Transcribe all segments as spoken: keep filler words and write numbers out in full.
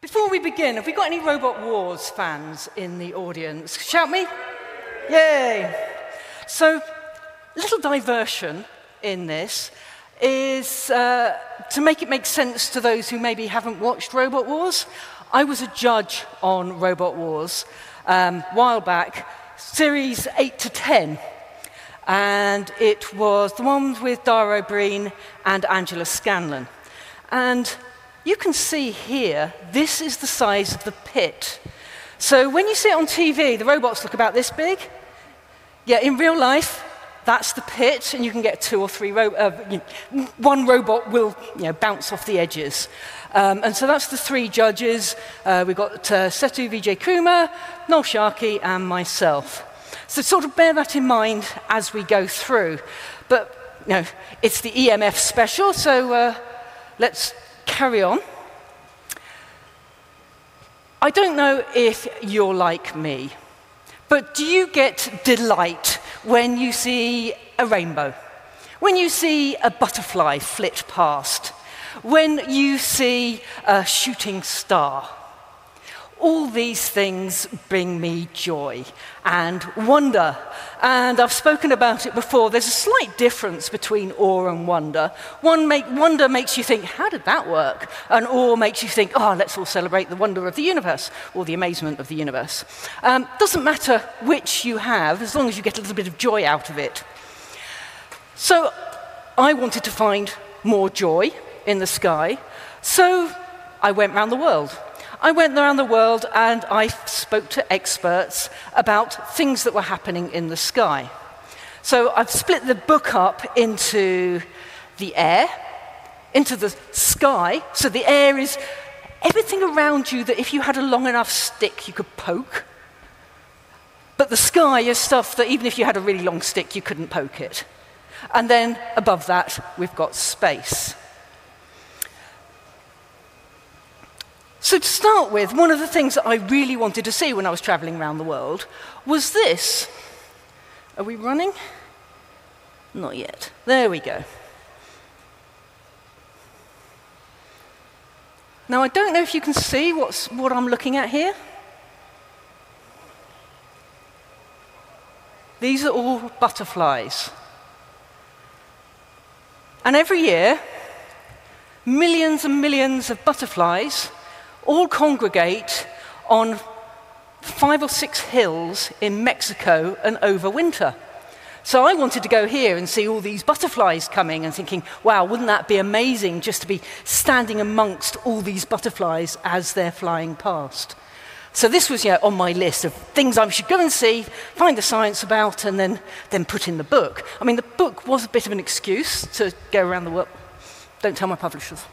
Before we begin, have we got any Robot Wars fans in the audience? Shout me. Yay. So, a little diversion in this is uh, to make it make sense to those who maybe haven't watched Robot Wars. I was a judge on Robot Wars um, a while back, series eight to ten. And it was the one with Dara Ó Briain and Angela Scanlon. And you can see here, this is the size of the pit. So when you see it on T V, the robots look about this big. Yeah, in real life, that's the pit, and you can get two or three, ro uh, you know, one robot will you know, bounce off the edges. Um, and so that's the three judges. Uh, we've got uh, Setu Vijay Kumar, Noel Sharkey, and myself. So sort of bear that in mind as we go through. But you know, it's the E M F special, so uh, let's carry on. I don't know if you're like me, but do you get delight when you see a rainbow? When you see a butterfly flit past? When you see a shooting star? All these things bring me joy and wonder. And I've spoken about it before. There's a slight difference between awe and wonder. One make, wonder makes you think, how did that work? And awe makes you think, oh, let's all celebrate the wonder of the universe, or the amazement of the universe. Um, doesn't matter which you have, as long as you get a little bit of joy out of it. So I wanted to find more joy in the sky, so I went around the world. I went around the world and I spoke to experts about things that were happening in the sky. So I've split the book up into the air, into the sky. So the air is everything around you that if you had a long enough stick, you could poke. But the sky is stuff that even if you had a really long stick, you couldn't poke it. And then above that, we've got space. So to start with, one of the things that I really wanted to see when I was traveling around the world was this. Are we running? Not yet. There we go. Now, I don't know if you can see what's, what I'm looking at here. These are all butterflies. And every year, millions and millions of butterflies all congregate on five or six hills in Mexico and overwinter. So I wanted to go here and see all these butterflies coming and thinking, wow, wouldn't that be amazing just to be standing amongst all these butterflies as they're flying past. So this was you know, on my list of things I should go and see, find the science about, and then, then put in the book. I mean, the book was a bit of an excuse to go around the world. Don't tell my publishers.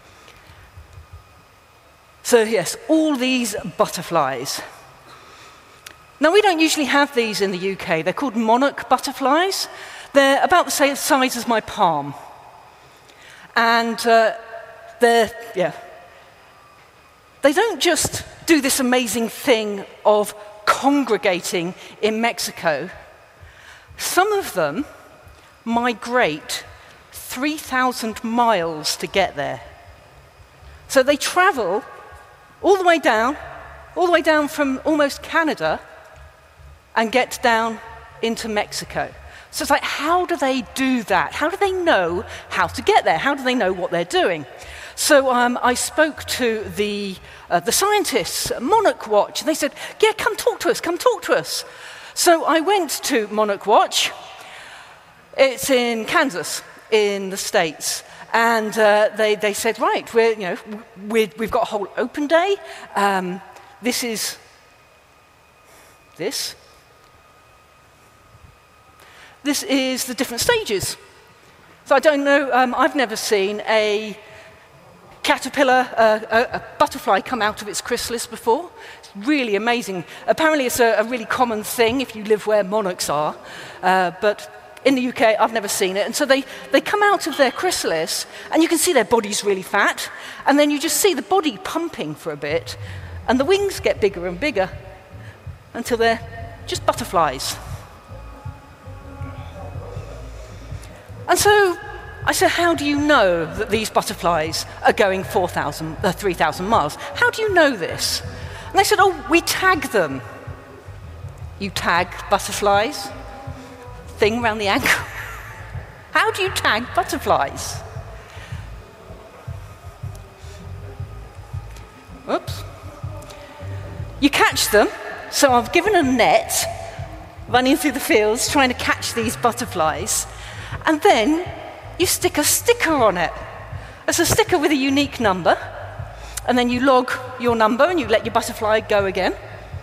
So yes, all these butterflies. Now, we don't usually have these in the U K. They're called monarch butterflies. They're about the same size as my palm. And uh, they're, yeah. They don't just do this amazing thing of congregating in Mexico. Some of them migrate three thousand miles to get there. So they travel all the way down, all the way down from almost Canada, and get down into Mexico. So it's like, how do they do that? How do they know how to get there? How do they know what they're doing? So um, I spoke to the, uh, the scientists at Monarch Watch, and they said, yeah, come talk to us, come talk to us. So I went to Monarch Watch. It's in Kansas, in the States. And uh, they, they said, right, we're, you know, we're, we've got a whole open day. Um, this is this. This is the different stages. So I don't know, um, I've never seen a caterpillar, uh, a, a butterfly come out of its chrysalis before. It's really amazing. Apparently it's a, a really common thing if you live where monarchs are. Uh, but in the U K, I've never seen it. And so they, they come out of their chrysalis, and you can see their body's really fat, and then you just see the body pumping for a bit, and the wings get bigger and bigger until they're just butterflies. And so I said, how do you know that these butterflies are going four thousand, uh, three thousand miles? How do you know this? And they said, oh, we tag them. You tag butterflies? Thing around the ankle? How do you tag butterflies? Oops. You catch them. So I've given a net running through the fields trying to catch these butterflies. And then you stick a sticker on it. It's a sticker with a unique number. And then you log your number and you let your butterfly go again.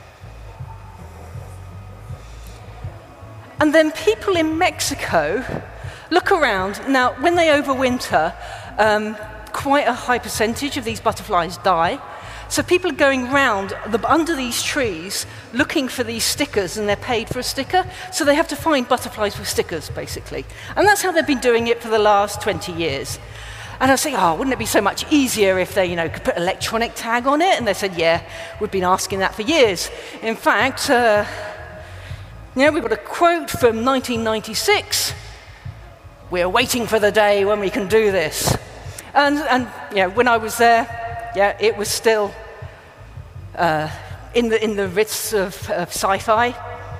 And then people in Mexico look around. Now, when they overwinter, um, quite a high percentage of these butterflies die. So people are going round the, under these trees looking for these stickers, and they're paid for a sticker. So they have to find butterflies with stickers, basically. And that's how they've been doing it for the last twenty years. And I was saying, oh, wouldn't it be so much easier if they, you know, could put an electronic tag on it? And they said, yeah, we've been asking that for years. In fact, uh, you know, we've got a quote from nineteen ninety-six. We're waiting for the day when we can do this. And, and you know, when I was there, yeah, it was still uh, in the in the ritz of, of sci-fi.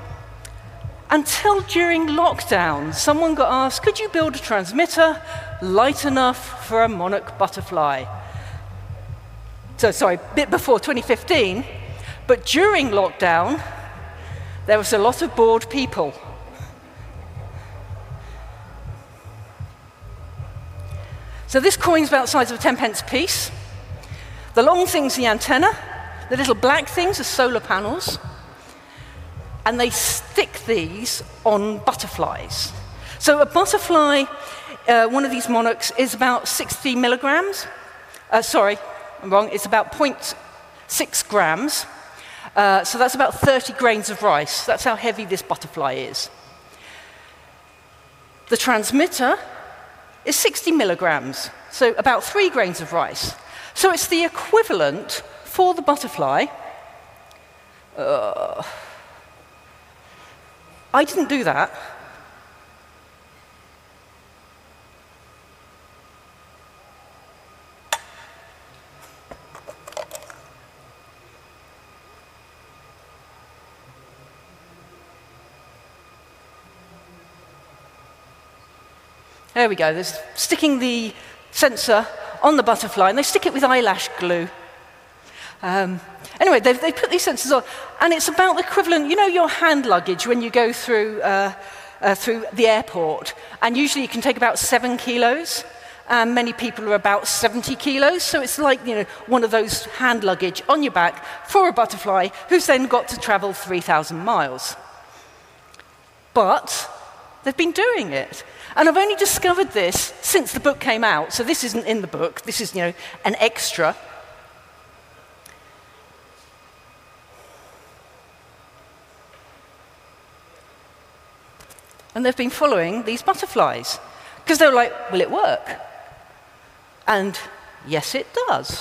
Until during lockdown, someone got asked, could you build a transmitter light enough for a monarch butterfly? So, sorry, a bit before twenty fifteen, but during lockdown, there was a lot of bored people. So this coin's about the size of a ten pence piece. The long thing's the antenna. The little black things are solar panels. And they stick these on butterflies. So a butterfly, uh, one of these monarchs, is about sixty milligrams. Uh, sorry, I'm wrong. It's about zero point six grams. Uh, so that's about thirty grains of rice. That's how heavy this butterfly is. The transmitter is sixty milligrams, so about three grains of rice. So it's the equivalent for the butterfly. Uh, I didn't do that. There we go. There's sticking the sensor on the butterfly, and they stick it with eyelash glue. Um, anyway, they they put these sensors on, and it's about the equivalent, you know, your hand luggage when you go through uh, uh, through the airport, and usually you can take about seven kilos, and many people are about seventy kilos, so it's like, you know, one of those hand luggage on your back for a butterfly who's then got to travel three thousand miles. But they've been doing it. And I've only discovered this since the book came out, so this isn't in the book, this is, you know, an extra. And they've been following these butterflies, because they were like, will it work? And yes, it does.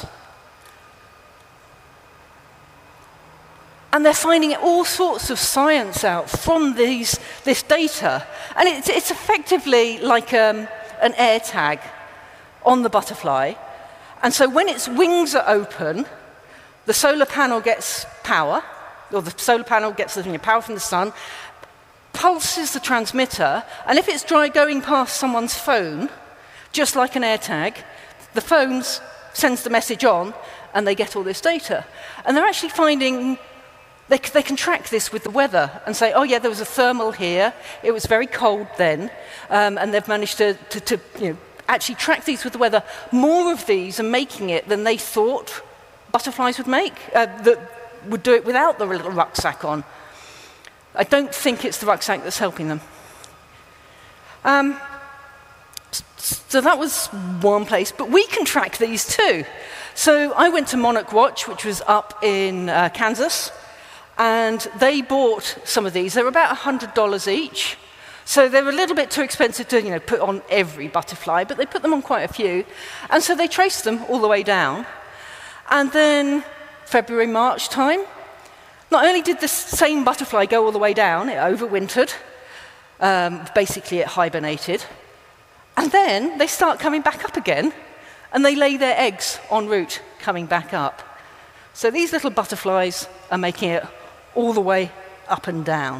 And they're finding all sorts of science out from these, this data. And it's, it's effectively like um, an air tag on the butterfly. And so when its wings are open, the solar panel gets power, or the solar panel gets the power from the sun, pulses the transmitter, and if it's dry going past someone's phone, just like an air tag, the phone sends the message on, and they get all this data. And they're actually finding They, they can track this with the weather and say, oh yeah, there was a thermal here, it was very cold then, um, and they've managed to, to, to you know, actually track these with the weather. More of these are making it than they thought butterflies would make, uh, that would do it without the little rucksack on. I don't think it's the rucksack that's helping them. Um, so that was one place, but we can track these too. So I went to Monarch Watch, which was up in uh, Kansas, and they bought some of these. They were about one hundred dollars each. So they were a little bit too expensive to, you know, put on every butterfly, but they put them on quite a few. And so they traced them all the way down. And then February, March time, not only did the same butterfly go all the way down, it overwintered. Um, basically, it hibernated. And then they start coming back up again, and they lay their eggs en route, coming back up. So these little butterflies are making it all the way up and down.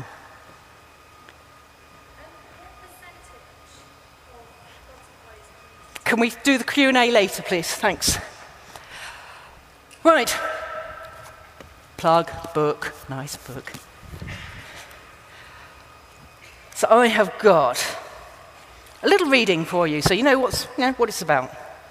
Can we do the Q and A later, please? Thanks. Right. Plug, book, nice book. So I have got a little reading for you, so you know, what's, you know what it's about.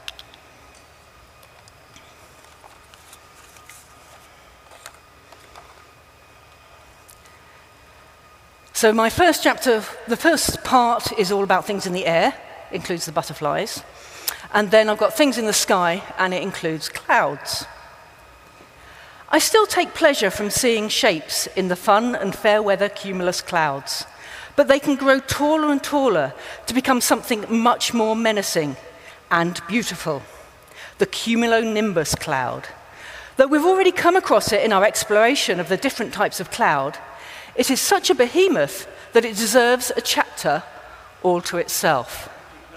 So my first chapter, the first part is all about things in the air, includes the butterflies. And then I've got things in the sky, and it includes clouds. I still take pleasure from seeing shapes in the fun and fair weather cumulus clouds, but they can grow taller and taller to become something much more menacing and beautiful, the cumulonimbus cloud. Though we've already come across it in our exploration of the different types of cloud, it is such a behemoth that it deserves a chapter all to itself.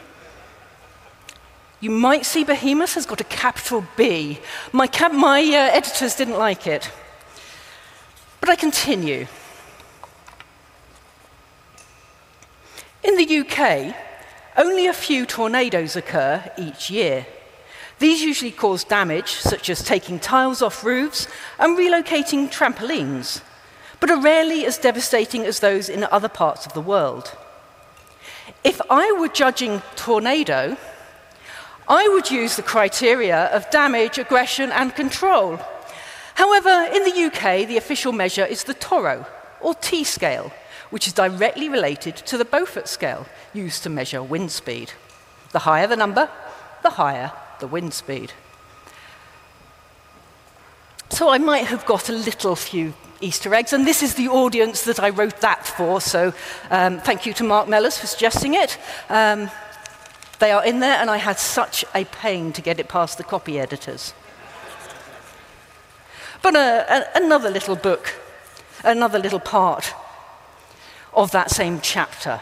You might see behemoth has got a capital B. My, cap my uh, editors didn't like it. But I continue. In the U K, only a few tornadoes occur each year. These usually cause damage, such as taking tiles off roofs and relocating trampolines, but are rarely as devastating as those in other parts of the world. If I were judging tornado, I would use the criteria of damage, aggression, and control. However, in the U K, the official measure is the Toro, or T scale, which is directly related to the Beaufort scale, used to measure wind speed. The higher the number, the higher the wind speed. So I might have got a little few Easter eggs, and this is the audience that I wrote that for, so um, thank you to Mark Mellors for suggesting it. Um, They are in there, and I had such a pain to get it past the copy editors. But uh, a, another little book, another little part of that same chapter.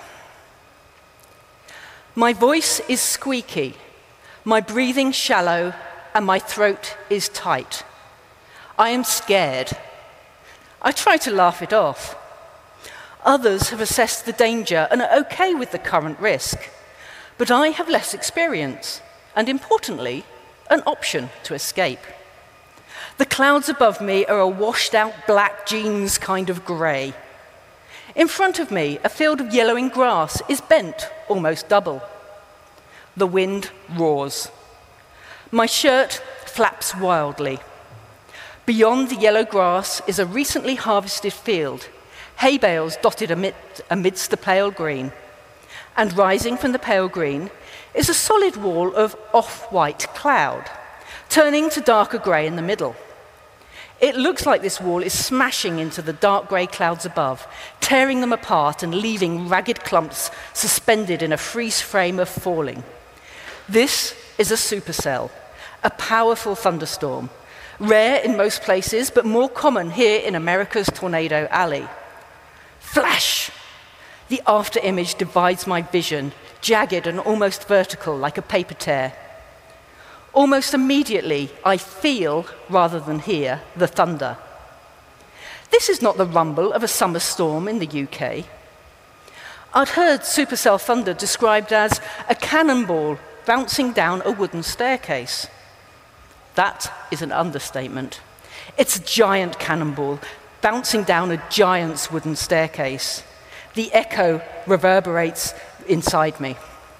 My voice is squeaky, my breathing shallow, and my throat is tight. I am scared. I try to laugh it off. Others have assessed the danger and are okay with the current risk. But I have less experience, and importantly, an option to escape. The clouds above me are a washed-out black jeans kind of grey. In front of me, a field of yellowing grass is bent almost double. The wind roars. My shirt flaps wildly. Beyond the yellow grass is a recently harvested field, hay bales dotted amid, amidst the pale green. And rising from the pale green is a solid wall of off-white cloud, turning to darker grey in the middle. It looks like this wall is smashing into the dark grey clouds above, tearing them apart and leaving ragged clumps suspended in a freeze frame of falling. This is a supercell, a powerful thunderstorm, rare in most places, but more common here in America's Tornado Alley. Flash! The after-image divides my vision, jagged and almost vertical, like a paper tear. Almost immediately, I feel, rather than hear, the thunder. This is not the rumble of a summer storm in the U K. I'd heard supercell thunder described as a cannonball bouncing down a wooden staircase. That is an understatement. It's a giant cannonball bouncing down a giant's wooden staircase. The echo reverberates inside me.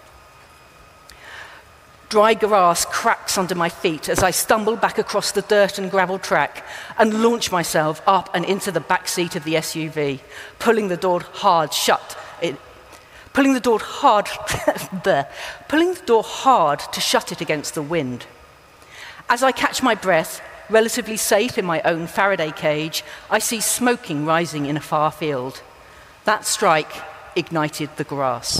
Dry grass cracks under my feet as I stumble back across the dirt and gravel track and launch myself up and into the back seat of the S U V, pulling the door hard shut. It, pulling the door hard, there, pulling the door hard to shut it against the wind. As I catch my breath, relatively safe in my own Faraday cage, I see smoking rising in a far field. That strike ignited the grass.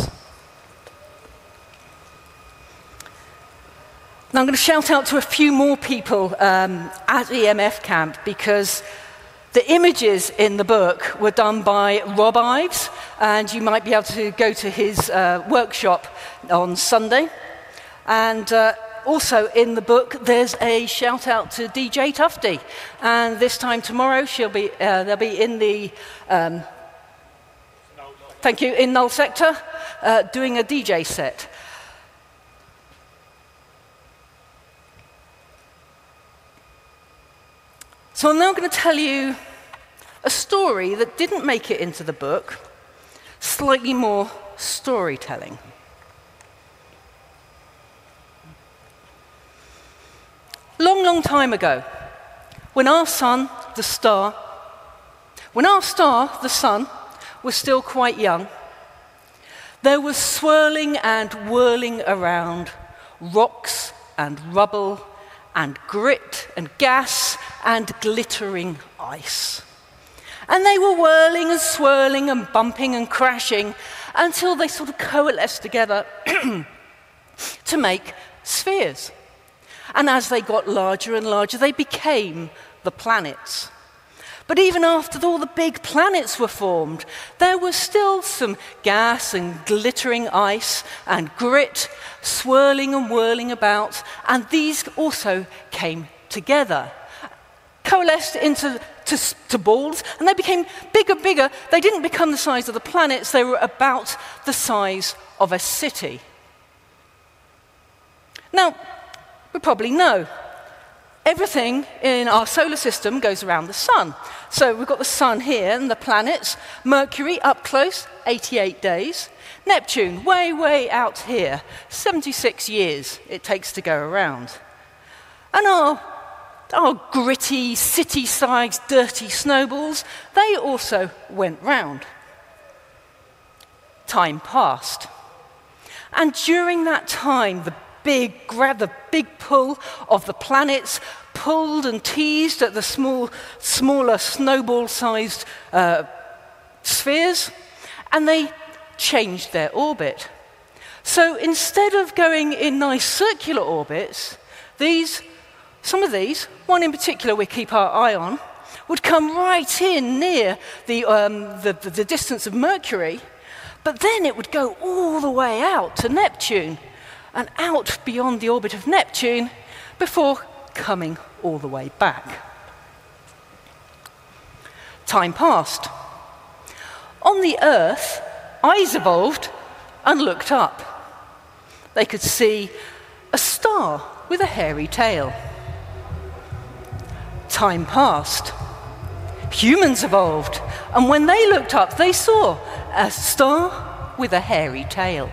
Now I'm going to shout out to a few more people um, at E M F camp because The images in the book were done by Rob Ives, and you might be able to go to his uh, workshop on Sunday. And uh, also in the book, there's a shout out to D J Tufty. And this time tomorrow, she'll be uh, they'll be in the um, thank you in Null Sector uh, doing a D J set. So I'm now going to tell you a story that didn't make it into the book, slightly more storytelling. Long, long time ago, when our sun, the star, when our star, the sun, was still quite young, there was swirling and whirling around rocks and rubble and grit and gas and glittering ice. And they were whirling and swirling and bumping and crashing until they sort of coalesced together to make spheres. And as they got larger and larger, they became the planets. But even after all the big planets were formed, there was still some gas and glittering ice and grit swirling and whirling about, and these also came together, coalesced into to, to balls, and they became bigger, bigger. They didn't become the size of the planets, they were about the size of a city. Now, we probably know everything in our solar system goes around the sun. So we've got the sun here and the planets. Mercury up close, eighty-eight days. Neptune, way, way out here, seventy-six years it takes to go around. And our, our gritty, city-sized, dirty snowballs, they also went round. Time passed. And during that time, the big grab, the big pull of the planets pulled and teased at the small, smaller snowball-sized uh, spheres, and they changed their orbit. So instead of going in nice circular orbits, these, some of these, one in particular we keep our eye on, would come right in near the, um, the, the, the distance of Mercury, but then it would go all the way out to Neptune, and out beyond the orbit of Neptune before coming all the way back. Time passed. On the Earth, eyes evolved and looked up. They could see a star with a hairy tail. Time passed. Humans evolved, and when they looked up, they saw a star with a hairy tail.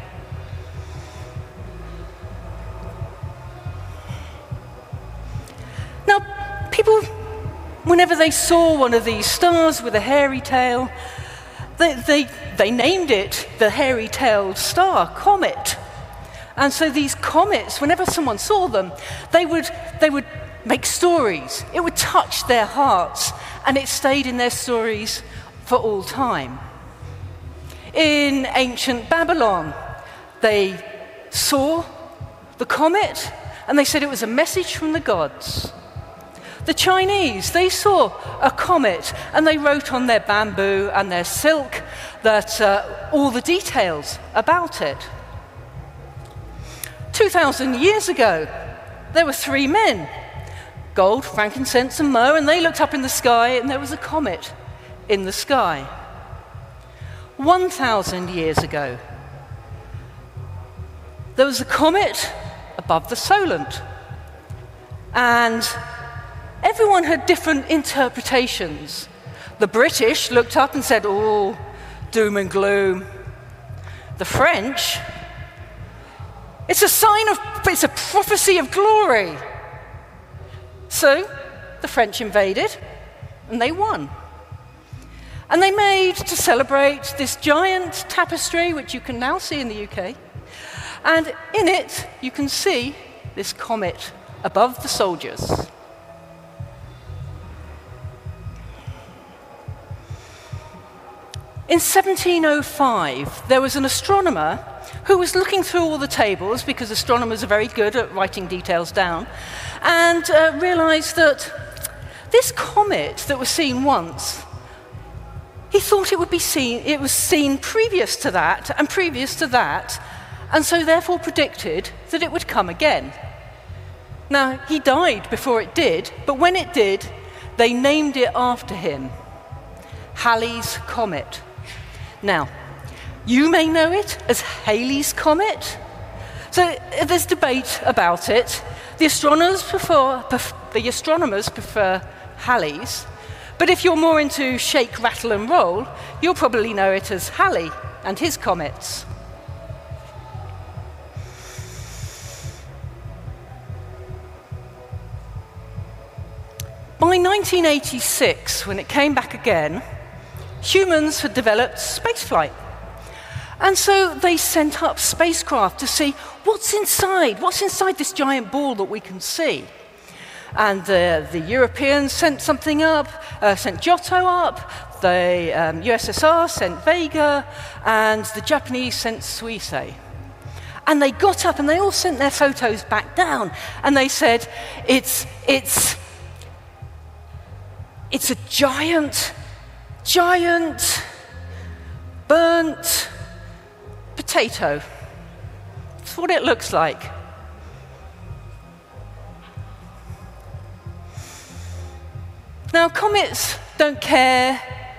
Now, people, whenever they saw one of these stars with a hairy tail, they, they, they named it the hairy-tailed star, comet. And so these comets, whenever someone saw them, they would, they would make stories. It would touch their hearts, and it stayed in their stories for all time. In ancient Babylon, they saw the comet, and they said it was a message from the gods. The Chinese, they saw a comet, and they wrote on their bamboo and their silk that uh, all the details about it. Two thousand years ago, there were three men, gold, frankincense, and myrrh, and they looked up in the sky, and there was a comet in the sky. One thousand years ago, there was a comet above the Solent, and everyone had different interpretations. The British looked up and said, oh, doom and gloom. The French, it's a sign of, it's a prophecy of glory. So the French invaded, and they won. And they made, to celebrate, this giant tapestry, which you can now see in the U K. And in it, you can see this comet above the soldiers. In seventeen oh five, there was an astronomer who was looking through all the tables, because astronomers are very good at writing details down, and uh, realized that this comet that was seen once, he thought it would be seen, it was seen previous to that and previous to that, and so therefore predicted that it would come again. Now, he died before it did, but when it did, they named it after him, Halley's Comet. Now, you may know it as Halley's Comet. So there's debate about it. The astronomers prefer, pref- the astronomers prefer Halley's, but if you're more into shake, rattle, and roll, you'll probably know it as Halley and his comets. By nineteen eighty-six, when it came back again, humans had developed spaceflight. And so they sent up spacecraft to see what's inside, what's inside this giant ball that we can see. And uh, the Europeans sent something up, uh, sent Giotto up, the um, U S S R sent Vega, and the Japanese sent Suisei. And they got up and they all sent their photos back down, and they said, it's, it's, it's a giant, giant, burnt potato. That's what it looks like. Now, comets don't care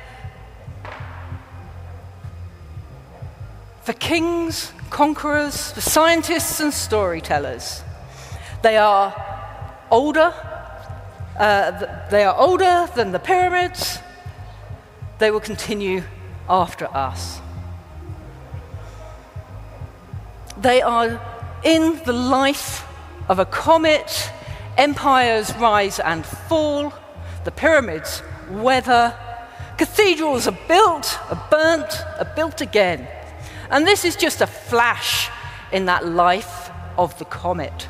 for kings, conquerors, for scientists and storytellers. They are older, uh, they are older than the pyramids. They will continue after us. They are in the life of a comet. Empires rise and fall. The pyramids weather. Cathedrals are built, are burnt, are built again. And this is just a flash in that life of the comet.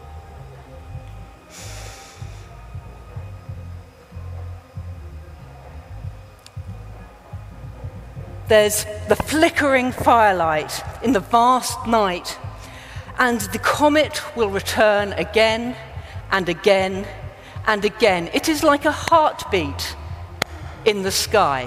There's the flickering firelight in the vast night, and the comet will return again and again and again. It is like a heartbeat in the sky.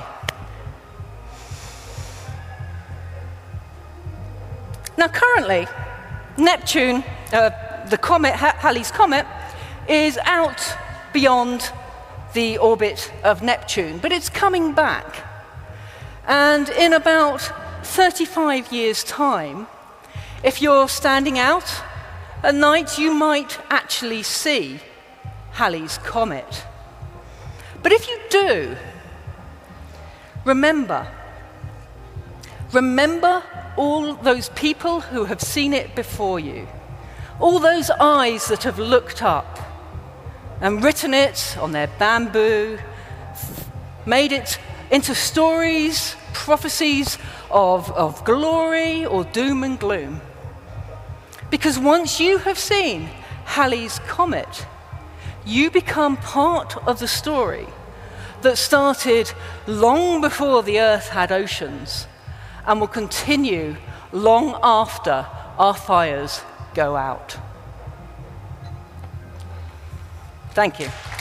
Now, currently, Neptune, uh, the comet, Halley's Comet, is out beyond the orbit of Neptune, but it's coming back. And in about thirty-five years' time, if you're standing out at night, you might actually see Halley's Comet. But if you do, remember, remember all those people who have seen it before you, all those eyes that have looked up and written it on their bamboo, made it into stories, prophecies of, of glory or doom and gloom. Because once you have seen Halley's Comet, you become part of the story that started long before the Earth had oceans and will continue long after our fires go out. Thank you.